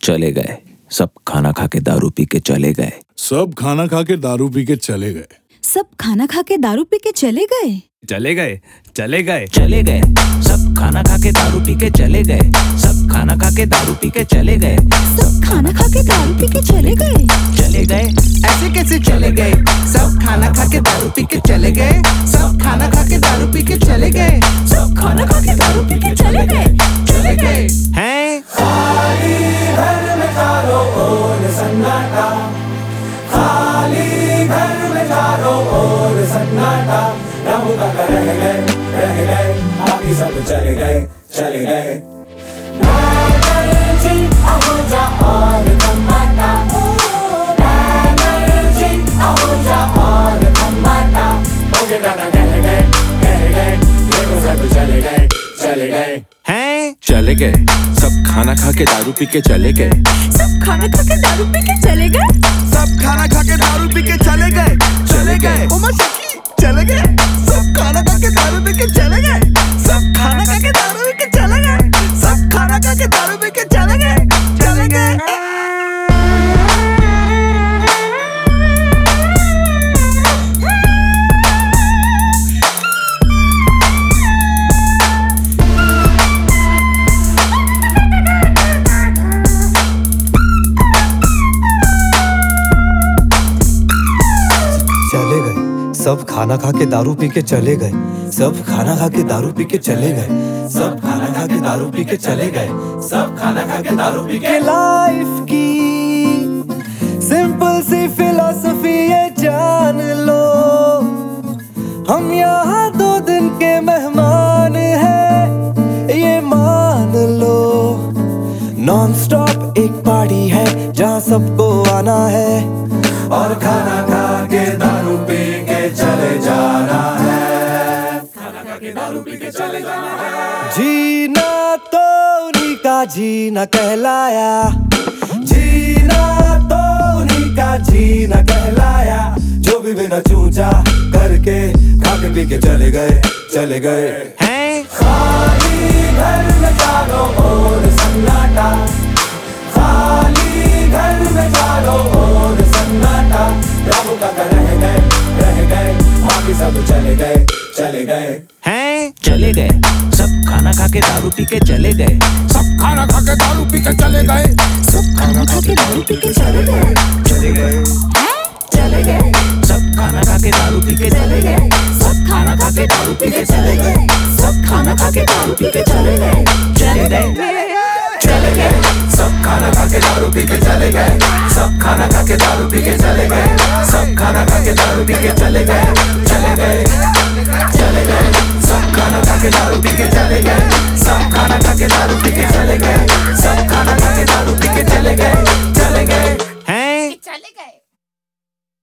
चले गए। सब खाना खा के दारू पी के चले गए। सब खाना खा के दारू पी के चले गए। सब खाना खा के दारू पी के चले गए। चले गए, चले गए, चले गए। सब खाना खा के दारू पी के चले गए। सब खाना खा के दारू पी के चले गए। सब खाना खा के दारू पी के चले गए। चले गए, ऐसे कैसे चले गए? सब खाना खा के दारू पी के चले गए। सब खाना खा के दारू पी के चले गए। सब खाना खा के दारू पी के चले गए। चले गए हैं? खाली घर में चारों ओर सन्नाटा, खाली घर में चारों ओर सन्नाटा। रब तक रह गए, बाकी सब चले गए, चले गए। मैं मर्जी हो जा और धमाटा, मैं मर्जी हो जा और धमाटा। मुझे गाना कह गए, देखो सब चले गए, चले गए। हैं? चले गए। सब खाना खा के दारू पी के चले गए। सब खाना खा के दारू पी के चले गए। सब खाना खा के दारू पी के चले गए। चले गए उमा शकी, चले गए। सब खाना खा के दारू पी के चले गए। सब खाना खा के दारू पी के चले गए। सब खाना खा के दारू पी के चले गए, चले गए। चले गए। सब खाना खा के दारू पी के चले गए। सब खाना खा के दारू पी के चले गए। सब खाना खा के दारू पी के चले गए। सब खाना खा के दारू पी के। लाइफ की सिंपल सी फिलॉसफी ये जान लो, हम यहाँ 2 दिन के मेहमान हैं, ये मान लो। नॉन स्टॉप एक पार्टी है जहाँ सबको आना है, और खाना खा के दारू पी के चले जाना है। खाना खा के दारू पी के चले जाना है। जीना तो उन्हीं का जीना कहलाया, जीना तो उन्हीं का जीना कहलाया। जो भी बिना चूचा करके खा के पी के चले गए, चले गए। हैं? खाली घर में चारों ओर सन्नाटा, खाली घर में चारों ओर सन्नाटा। रब तक रह गए, बाकी सब चले गए, चले गए। हैं? चले गए। सब खाना खा के दारू पी के चले गए। सब खाना खा के दारू पी के चले गए। सब खाना खा के दारू पी के चले गए। चले गए। चले गए। सब खाना खा के दारू पी के चले गए। सब खाना खा के दारू पी के चले गए। सब खाना खा के दारू पी के चले गए। चले गए। चले गए। सब खाना खा के दारू पी के चले गए। सब खाना खा के दारू पी के चले गए। सब खाना खा के दारू पी के चले गए, चले गए, चले गए। सब खाना खा के दारू पी के चले गए। सब खाना खा के दारू पी के चले गए। सब